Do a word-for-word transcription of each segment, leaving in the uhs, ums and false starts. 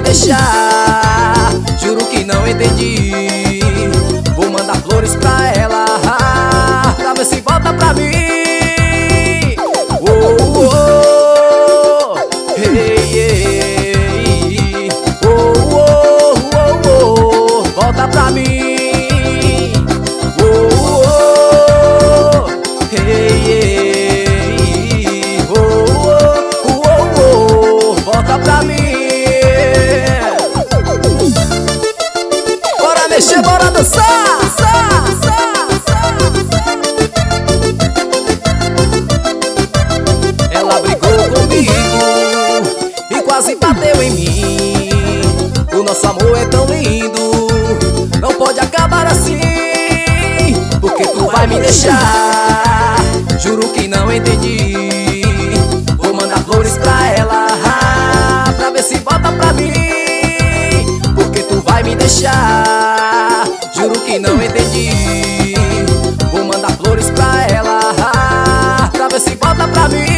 deixar. Juro que não entendi. Vou mandar flores pra ela, pra ver se volta pra mim. Oh, oh, oh. Hey, hey. Oh, oh, oh, oh. Volta pra mim. Oh, oh, oh. Hey, hey. Oh, oh, oh, oh. Volta pra mim. Bora mexer, bora dançar. Ela brigou comigo e quase bateu em mim. O nosso amor é tão lindo, não pode acabar assim. Porque tu vai me deixar. Juro que não entendi. Vou mandar flores pra ela, pra ver se volta pra mim. Porque tu vai me deixar. Juro que não entendi. Vou mandar flores pra ela, pra ver se volta pra mim.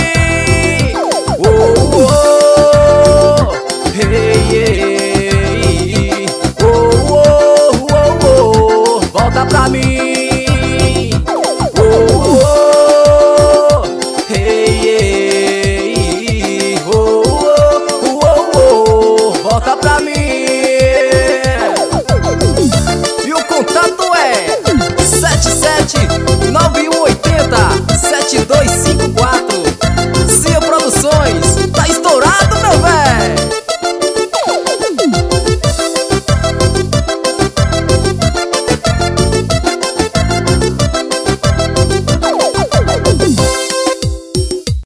Oh, oh, oh. Hey, hey. Oh, oh, oh, oh. Volta pra mim. Oh, oh, oh. Hey, hey. Oh, oh, oh, oh. Volta pra mim. E o contato é sete sete nove um oito zero sete dois